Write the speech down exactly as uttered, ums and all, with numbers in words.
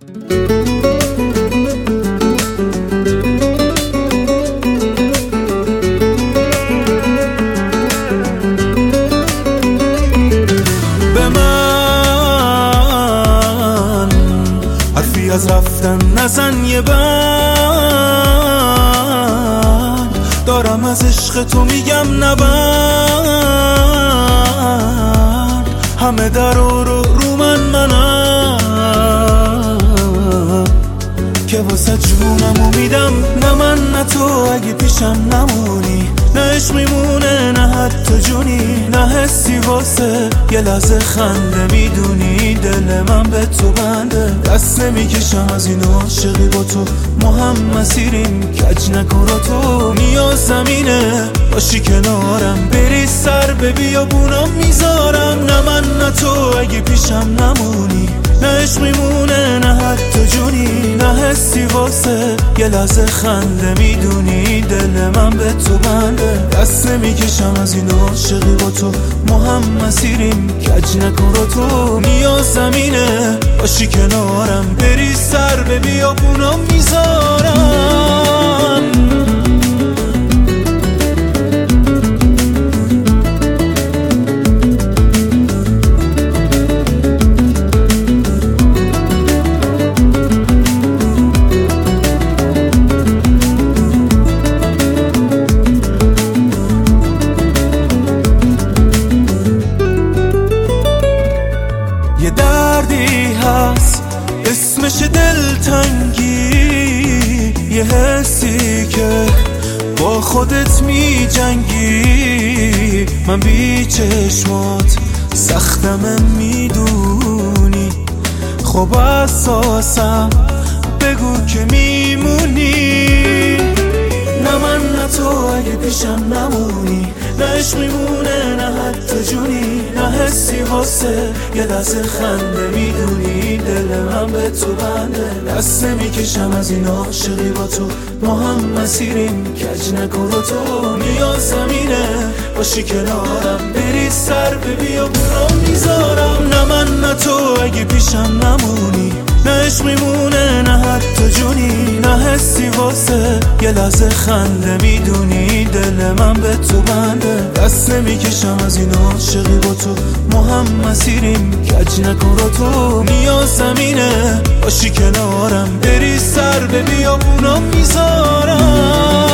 به من حرفی از رفتن نزن یه بند، دارم از عشق تو میگم نبند. همه در رو رو من منم که واسه جونمو میدم، نه من نه تو اگه پیشم نمونی، نه عشق میمونه نه حتی جونی، نه حسی واسه یه لحظه خنده. میدونی دل من به تو بنده، دست نمیکشم از این عاشقی با تو، ما هم مسیریم کج نکن رو تو. نیاز زمینه باشی کنارم، بری سر به بیابونم میذارم، نه من نه تو اگه پیشم نمونی، نه عشق میمونه نه حتی جونی، نه حسی واسه یه لحظه خنده. میدونی دل من به تو بنده، دست نمیکشم از این عاشقی با تو، ما هم مسیریم کج نکن رو تو. نیاز زمینه باشی کنارم، بری سر به بیابونم میذارم. یه دردی هست اسمش دلتنگی، یه حسی که با خودت می جنگی. من بی چشمات سختمه میدونی، خب اساسم بگو که میمونی، نه من نه تو اگه پیشم نمونی، نه عشق میمونه نه حتی جونی، نه حسی واسه یه لحظه خنده. میدونی دل من به تو بنده، دست نمیکشم از این عاشقی با تو، ما هم مسیریم کج نکن رو تو. نیاز زمینه باشی کنارم، بری سر به بیابونم میذارم، نه من نه تو اگه پیشم نمونی، نه عشق میمونه نه حتی جونی، نه حسی واسه یه لحظه خنده. میدونی دل من به تو بنده، دست نمیکشم از این عاشقی با تو، ما هم مسیریم کج نکن رو تو. نیاز زمینه باشی کنارم، بری سر به بیابونم میذارم.